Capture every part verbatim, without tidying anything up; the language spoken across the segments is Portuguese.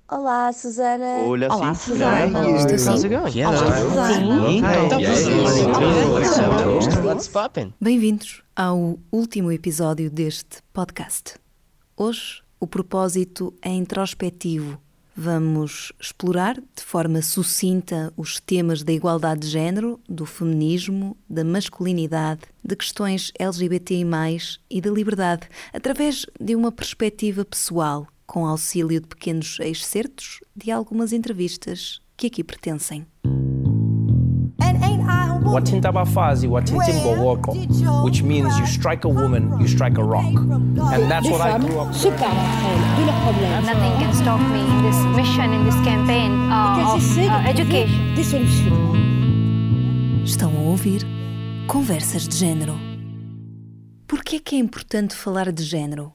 Olá, Susana. Hola, Olá, sí. Susana. Hi. Estou How's sim. it going? Olá, Susana. Então, Yeah. What's poppin'? Bem-vindos ao último episódio deste podcast. Hoje, o propósito é introspectivo. Vamos explorar de forma sucinta os temas da igualdade de género, do feminismo, da masculinidade, de questões L G B T I mais, e da liberdade, através de uma perspectiva pessoal, com auxílio de pequenos excertos de algumas entrevistas que aqui pertencem. Watinta bafazi, watinti mbowoko, which means you strike a woman, you strike a rock. And that's what I grew up se parlent de leurs problèmes. Nothing can stop me in this mission, in this campaign uh, of uh, education. Des solutions. Estão a ouvir Conversas de Género. Por que é que é importante falar de género?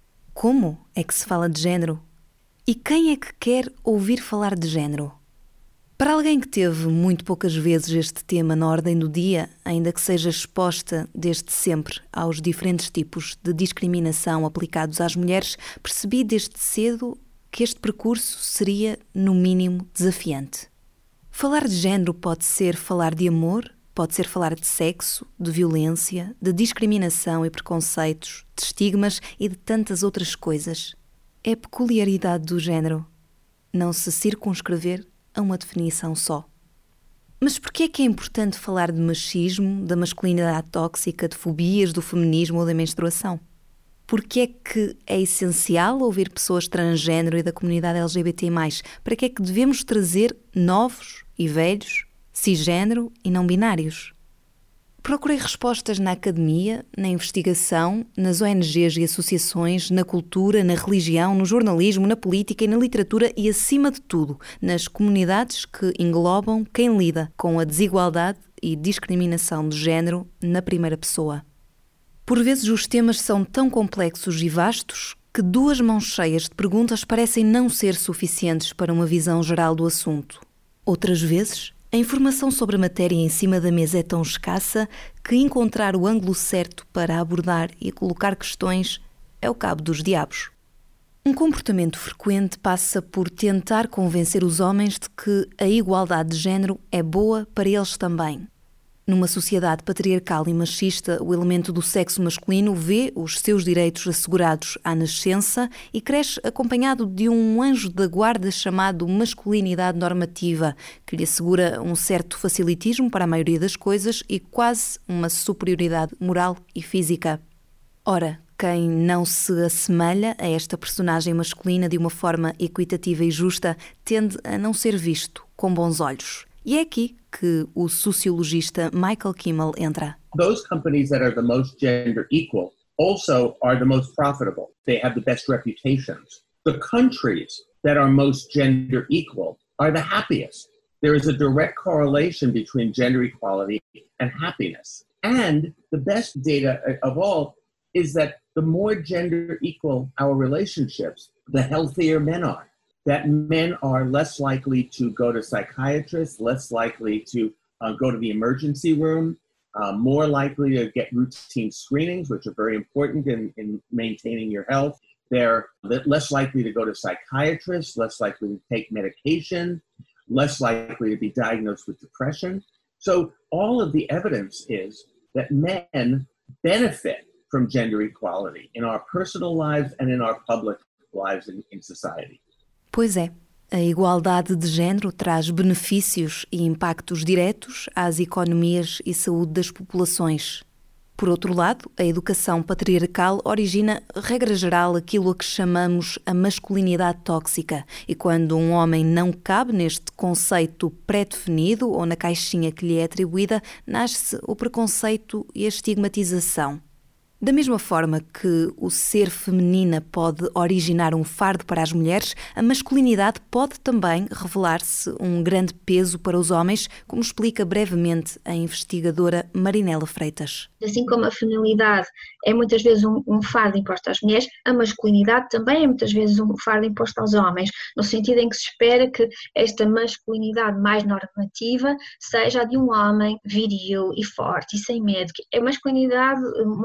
Como é que se fala de género? E quem é que quer ouvir falar de género? Para alguém que teve muito poucas vezes este tema na ordem do dia, ainda que seja exposta desde sempre aos diferentes tipos de discriminação aplicados às mulheres, percebi desde cedo que este percurso seria, no mínimo, desafiante. Falar de género pode ser falar de amor, pode ser falar de sexo, de violência, de discriminação e preconceitos, de estigmas e de tantas outras coisas. É a peculiaridade do género não se circunscrever a uma definição só. Mas por que é que é importante falar de machismo, da masculinidade tóxica, de fobias, do feminismo ou da menstruação? Por que é que é essencial ouvir pessoas transgênero e da comunidade L G B T I mais? Para que é que devemos trazer novos e velhos, cisgênero e não binários? Procurei respostas na academia, na investigação, nas O N Gs e associações, na cultura, na religião, no jornalismo, na política e na literatura e, acima de tudo, nas comunidades que englobam quem lida com a desigualdade e discriminação de género na primeira pessoa. Por vezes os temas são tão complexos e vastos que duas mãos cheias de perguntas parecem não ser suficientes para uma visão geral do assunto. Outras vezes, a informação sobre a matéria em cima da mesa é tão escassa que encontrar o ângulo certo para abordar e colocar questões é o cabo dos diabos. Um comportamento frequente passa por tentar convencer os homens de que a igualdade de género é boa para eles também. Numa sociedade patriarcal e machista, o elemento do sexo masculino vê os seus direitos assegurados à nascença e cresce acompanhado de um anjo da guarda chamado masculinidade normativa, que lhe assegura um certo facilitismo para a maioria das coisas e quase uma superioridade moral e física. Ora, quem não se assemelha a esta personagem masculina de uma forma equitativa e justa tende a não ser visto com bons olhos. E é aqui que o sociologista Michael Kimmel entra. Those companies that are the most gender equal also are the most profitable. They have the best reputations. The countries that are most gender equal are the happiest. There is a direct correlation between gender equality and happiness. And the best data of all is that the more gender equal our relationships, the healthier men are. That men are less likely to go to psychiatrists, less likely to uh, go to the emergency room, uh, more likely to get routine screenings, which are very important in, in maintaining your health. They're less likely to go to psychiatrists, less likely to take medication, less likely to be diagnosed with depression. So all of the evidence is that men benefit from gender equality in our personal lives and in our public lives in, in society. Pois é, a igualdade de género traz benefícios e impactos diretos às economias e saúde das populações. Por outro lado, a educação patriarcal origina, regra geral, aquilo a que chamamos a masculinidade tóxica, e quando um homem não cabe neste conceito pré-definido ou na caixinha que lhe é atribuída, nasce o preconceito e a estigmatização. Da mesma forma que o ser feminina pode originar um fardo para as mulheres, a masculinidade pode também revelar-se um grande peso para os homens, como explica brevemente a investigadora Marinela Freitas. Assim como a feminilidade é muitas vezes um, um fardo imposto às mulheres, a masculinidade também é muitas vezes um fardo imposto aos homens, no sentido em que se espera que esta masculinidade mais normativa seja a de um homem viril e forte e sem medo. A masculinidade muito pensa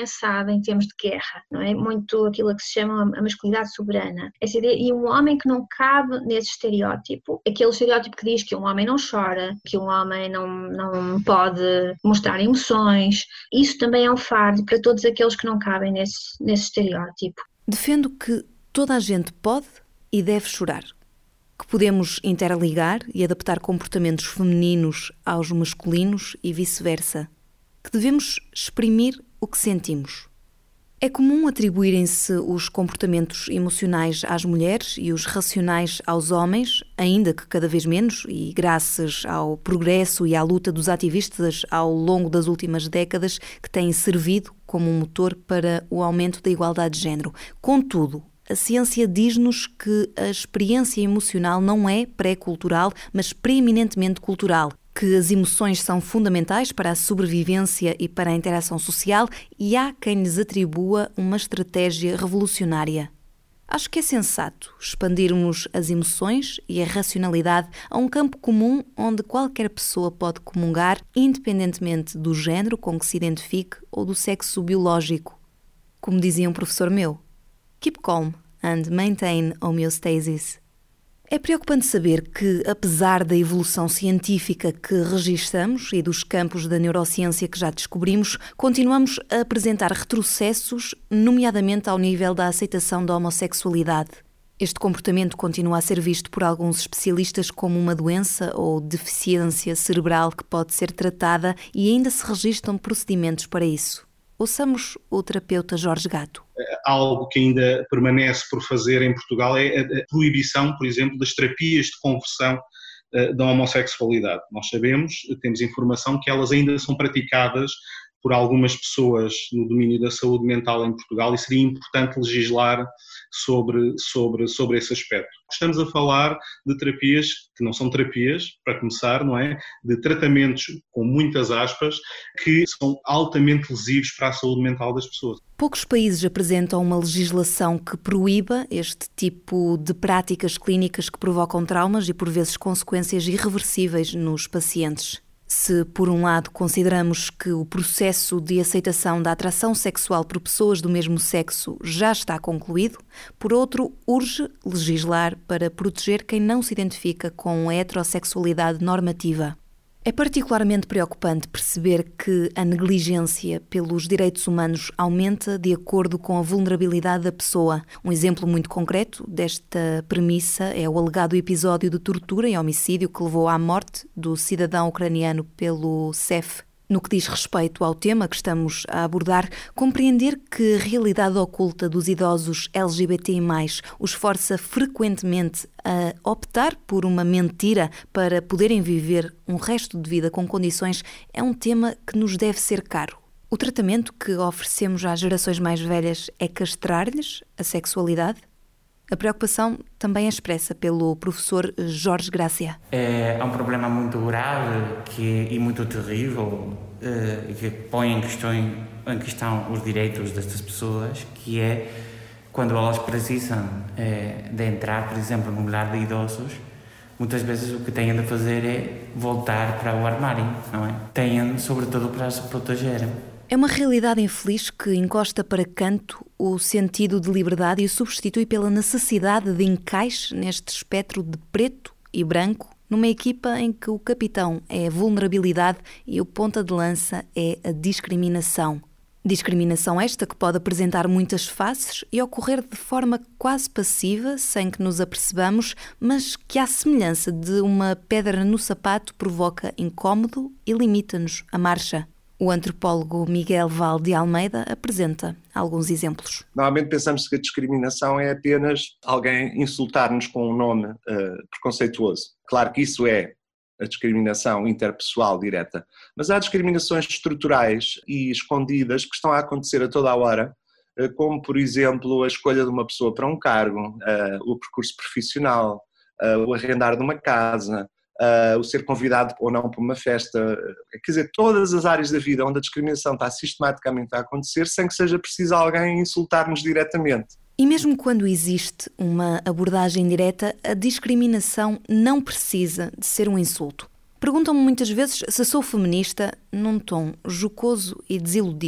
pensada em termos de guerra, não é? Muito aquilo que se chama a masculinidade soberana. Essa ideia, e um homem que não cabe nesse estereótipo, aquele estereótipo que diz que um homem não chora, que um homem não, não pode mostrar emoções, isso também é um fardo para todos aqueles que não cabem nesse, nesse estereótipo. Defendo que toda a gente pode e deve chorar, que podemos interligar e adaptar comportamentos femininos aos masculinos e vice-versa, que devemos exprimir o que sentimos. É comum atribuírem-se os comportamentos emocionais às mulheres e os racionais aos homens, ainda que cada vez menos, e graças ao progresso e à luta dos ativistas ao longo das últimas décadas, que têm servido como um motor para o aumento da igualdade de género. Contudo, a ciência diz-nos que a experiência emocional não é pré-cultural, mas preeminentemente cultural, que as emoções são fundamentais para a sobrevivência e para a interação social e há quem lhes atribua uma estratégia revolucionária. Acho que é sensato expandirmos as emoções e a racionalidade a um campo comum onde qualquer pessoa pode comungar, independentemente do género com que se identifique ou do sexo biológico. Como dizia um professor meu, keep calm and maintain homeostasis. É preocupante saber que, apesar da evolução científica que registramos e dos campos da neurociência que já descobrimos, continuamos a apresentar retrocessos, nomeadamente ao nível da aceitação da homossexualidade. Este comportamento continua a ser visto por alguns especialistas como uma doença ou deficiência cerebral que pode ser tratada e ainda se registram procedimentos para isso. Ouçamos o terapeuta Jorge Gato. Algo que ainda permanece por fazer em Portugal é a proibição, por exemplo, das terapias de conversão da homossexualidade. Nós sabemos, temos informação que elas ainda são praticadas por algumas pessoas no domínio da saúde mental em Portugal e seria importante legislar sobre, sobre, sobre esse aspecto. Estamos a falar de terapias que não são terapias, para começar, não é? De tratamentos, com muitas aspas, que são altamente lesivos para a saúde mental das pessoas. Poucos países apresentam uma legislação que proíba este tipo de práticas clínicas que provocam traumas e, por vezes, consequências irreversíveis nos pacientes. Se, por um lado, consideramos que o processo de aceitação da atração sexual por pessoas do mesmo sexo já está concluído, por outro, urge legislar para proteger quem não se identifica com a heterossexualidade normativa. É particularmente preocupante perceber que a negligência pelos direitos humanos aumenta de acordo com a vulnerabilidade da pessoa. Um exemplo muito concreto desta premissa é o alegado episódio de tortura e homicídio que levou à morte do cidadão ucraniano pelo C E F. No que diz respeito ao tema que estamos a abordar, compreender que a realidade oculta dos idosos L G B T I mais, os força frequentemente a optar por uma mentira para poderem viver um resto de vida com condições é um tema que nos deve ser caro. O tratamento que oferecemos às gerações mais velhas é castrar-lhes a sexualidade? A preocupação também é expressa pelo professor Jorge Gracia. É um problema muito grave que, e muito terrível eh, que põe em questão, em questão os direitos destas pessoas, que é quando elas precisam eh, de entrar, por exemplo, num lar de idosos, muitas vezes o que têm de fazer é voltar para o armário, não é? Têm, sobretudo, para se protegerem. É uma realidade infeliz que encosta para canto o sentido de liberdade e o substitui pela necessidade de encaixe neste espectro de preto e branco, numa equipa em que o capitão é a vulnerabilidade e o ponta de lança é a discriminação. Discriminação esta que pode apresentar muitas faces e ocorrer de forma quase passiva, sem que nos apercebamos, mas que, à semelhança de uma pedra no sapato, provoca incómodo e limita-nos a marcha. O antropólogo Miguel Val de Almeida apresenta alguns exemplos. Normalmente pensamos que a discriminação é apenas alguém insultar-nos com um nome uh, preconceituoso. Claro que isso é a discriminação interpessoal direta, mas há discriminações estruturais e escondidas que estão a acontecer a toda a hora, uh, como por exemplo a escolha de uma pessoa para um cargo, uh, o percurso profissional, uh, o arrendar de uma casa, Uh, o ser convidado ou não para uma festa, uh, quer dizer, todas as áreas da vida onde a discriminação está sistematicamente a acontecer sem que seja preciso alguém insultar-nos diretamente. E mesmo quando existe uma abordagem direta, a discriminação não precisa de ser um insulto. Perguntam-me muitas vezes se sou feminista num tom jocoso e desiludido.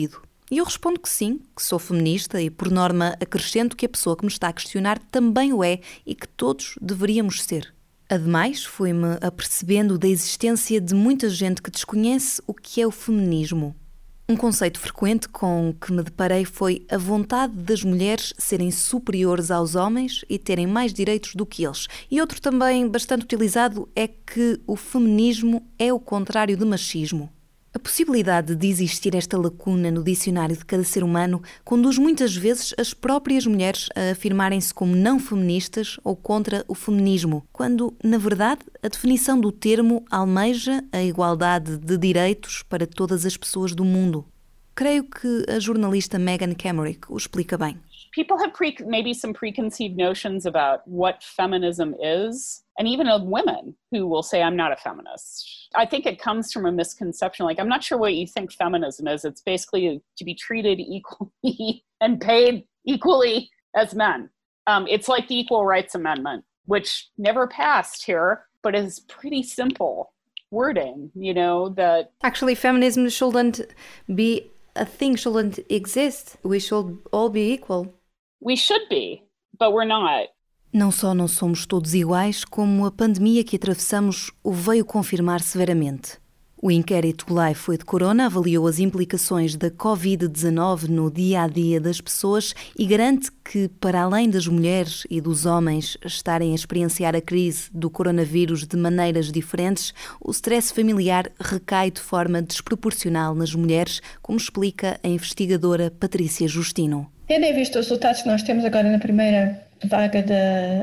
E eu respondo que sim, que sou feminista e, por norma, acrescento que a pessoa que me está a questionar também o é e que todos deveríamos ser. Ademais, fui-me apercebendo da existência de muita gente que desconhece o que é o feminismo. Um conceito frequente com que me deparei foi a vontade das mulheres serem superiores aos homens e terem mais direitos do que eles. E outro também bastante utilizado é que o feminismo é o contrário de machismo. A possibilidade de existir esta lacuna no dicionário de cada ser humano conduz muitas vezes as próprias mulheres a afirmarem-se como não feministas ou contra o feminismo, quando, na verdade, a definição do termo almeja a igualdade de direitos para todas as pessoas do mundo. Creio que a jornalista Megan Camerick o explica bem. People have pre- maybe some preconceived notions about what feminism is, and even of women who will say, I'm not a feminist. I think it comes from a misconception. Like, I'm not sure what you think feminism is. It's basically to be treated equally and paid equally as men. Um, it's like the Equal Rights Amendment, which never passed here, but is pretty simple wording, you know, that... Actually, feminism shouldn't be a thing, shouldn't exist. We should all be equal. We should be, but we're not. Não só não somos todos iguais, como a pandemia que atravessamos o veio confirmar severamente. O inquérito Life with Corona avaliou as implicações da covid dezanove no dia-a-dia das pessoas e garante que, para além das mulheres e dos homens estarem a experienciar a crise do coronavírus de maneiras diferentes, o stress familiar recai de forma desproporcional nas mulheres, como explica a investigadora Patrícia Justino. Tendo em vista os resultados que nós temos agora na primeira vaga de,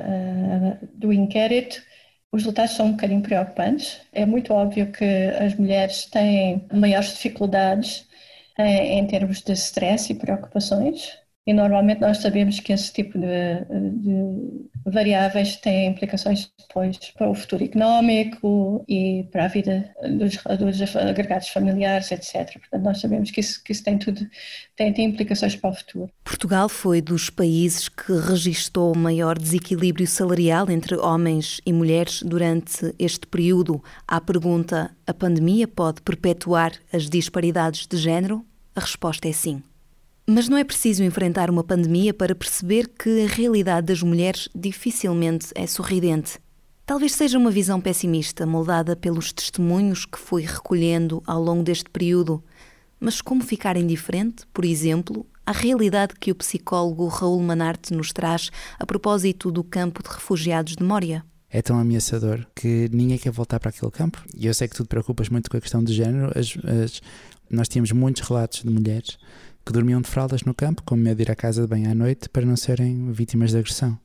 uh, do inquérito, os resultados são um bocadinho preocupantes. É muito óbvio que as mulheres têm maiores dificuldades em, em termos de stress e preocupações. E normalmente nós sabemos que esse tipo de, de variáveis têm implicações depois para o futuro económico e para a vida dos, dos agregados familiares, etcétera. Portanto, nós sabemos que isso, que isso tem tudo, tem, tem implicações para o futuro. Portugal foi dos países que registou o maior desequilíbrio salarial entre homens e mulheres durante este período. À pergunta, a pandemia pode perpetuar as disparidades de género? A resposta é sim. Mas não é preciso enfrentar uma pandemia para perceber que a realidade das mulheres dificilmente é sorridente. Talvez seja uma visão pessimista, moldada pelos testemunhos que fui recolhendo ao longo deste período. Mas como ficar indiferente, por exemplo, à realidade que o psicólogo Raul Manarte nos traz a propósito do campo de refugiados de Moria? É tão ameaçador que ninguém quer voltar para aquele campo. E eu sei que tu te preocupas muito com a questão de género. As, as, nós tínhamos muitos relatos de mulheres que dormiam de fraldas no campo, com medo de ir à casa de banho à noite para não serem vítimas de agressão.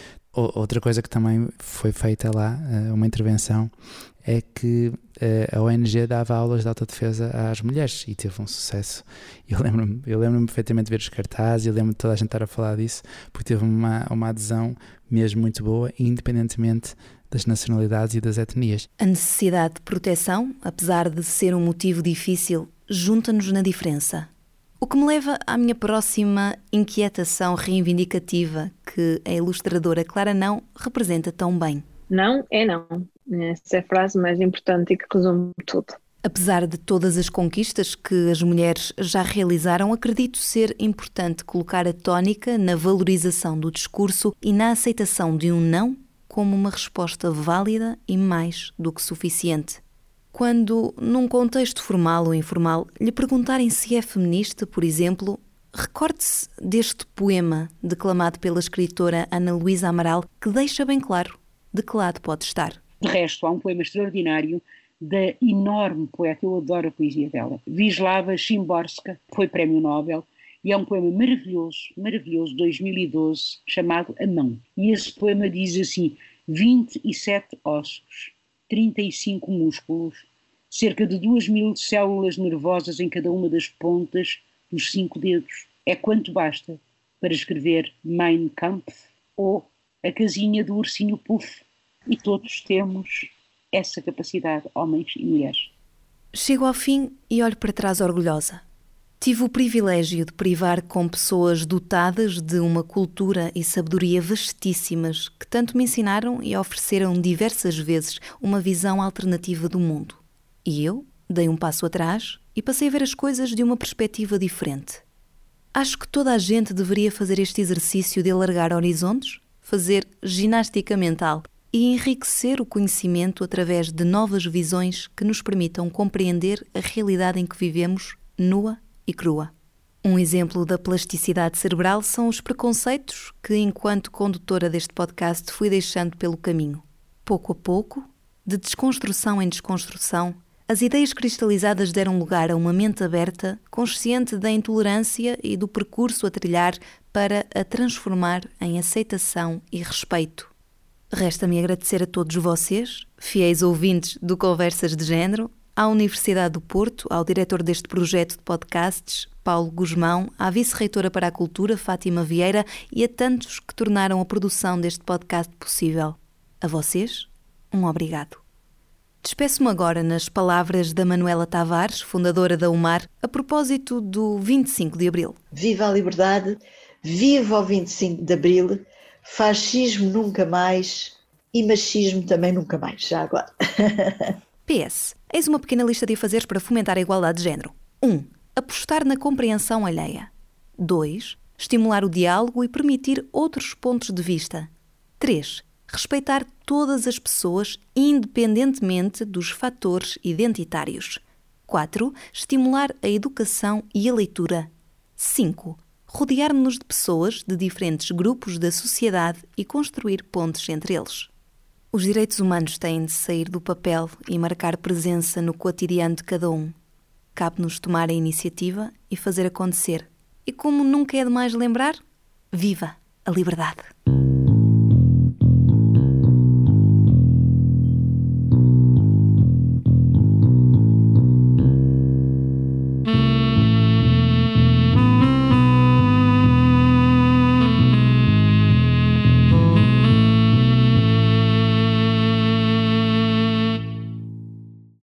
Outra coisa que também foi feita lá, uma intervenção, é que a O N G dava aulas de autodefesa às mulheres e teve um sucesso. Eu lembro-me, eu lembro-me perfeitamente de ver os cartazes e lembro-me de toda a gente estar a falar disso, porque teve uma, uma adesão mesmo muito boa, independentemente das nacionalidades e das etnias. A necessidade de proteção, apesar de ser um motivo difícil, junta-nos na diferença. O que me leva à minha próxima inquietação reivindicativa, que a ilustradora Clara Não representa tão bem. Não é não. Essa é a frase mais importante e que resume tudo. Apesar de todas as conquistas que as mulheres já realizaram, acredito ser importante colocar a tónica na valorização do discurso e na aceitação de um não como uma resposta válida e mais do que suficiente. Quando, num contexto formal ou informal, lhe perguntarem se é feminista, por exemplo, recorde-se deste poema declamado pela escritora Ana Luísa Amaral, que deixa bem claro de que lado pode estar. De resto, há um poema extraordinário da enorme poeta, eu adoro a poesia dela, Wisława Szymborska, foi prémio Nobel, e é um poema maravilhoso, maravilhoso, de dois mil e doze, chamado A Mão. E esse poema diz assim, vinte e sete ossos, trinta e cinco músculos, cerca de duas mil células nervosas em cada uma das pontas dos cinco dedos. É quanto basta para escrever Mein Kampf ou A Casinha do Ursinho Puff. E todos temos essa capacidade, homens e mulheres. Chego ao fim e olho para trás orgulhosa. Tive o privilégio de privar com pessoas dotadas de uma cultura e sabedoria vastíssimas que tanto me ensinaram e ofereceram diversas vezes uma visão alternativa do mundo. E eu dei um passo atrás e passei a ver as coisas de uma perspectiva diferente. Acho que toda a gente deveria fazer este exercício de alargar horizontes, fazer ginástica mental e enriquecer o conhecimento através de novas visões que nos permitam compreender a realidade em que vivemos, nua e crua. Um exemplo da plasticidade cerebral são os preconceitos que, enquanto condutora deste podcast, fui deixando pelo caminho. Pouco a pouco, de desconstrução em desconstrução, as ideias cristalizadas deram lugar a uma mente aberta, consciente da intolerância e do percurso a trilhar para a transformar em aceitação e respeito. Resta-me agradecer a todos vocês, fiéis ouvintes do Conversas de Género, à Universidade do Porto, ao diretor deste projeto de podcasts, Paulo Guzmão, à vice-reitora para a Cultura, Fátima Vieira, e a tantos que tornaram a produção deste podcast possível. A vocês, um obrigado. Despeço-me agora nas palavras da Manuela Tavares, fundadora da UMAR, a propósito do vinte e cinco de Abril. Viva a liberdade, viva o vinte e cinco de Abril, fascismo nunca mais e machismo também nunca mais, já agora. P S. Eis uma pequena lista de afazeres para fomentar a igualdade de género. um. Apostar na compreensão alheia. dois. Estimular o diálogo e permitir outros pontos de vista. três. Respeitar todas as pessoas, independentemente dos fatores identitários. quatro. Estimular a educação e a leitura. cinco. Rodear-nos de pessoas de diferentes grupos da sociedade e construir pontes entre eles. Os direitos humanos têm de sair do papel e marcar presença no cotidiano de cada um. Cabe-nos tomar a iniciativa e fazer acontecer. E como nunca é demais lembrar, viva a liberdade!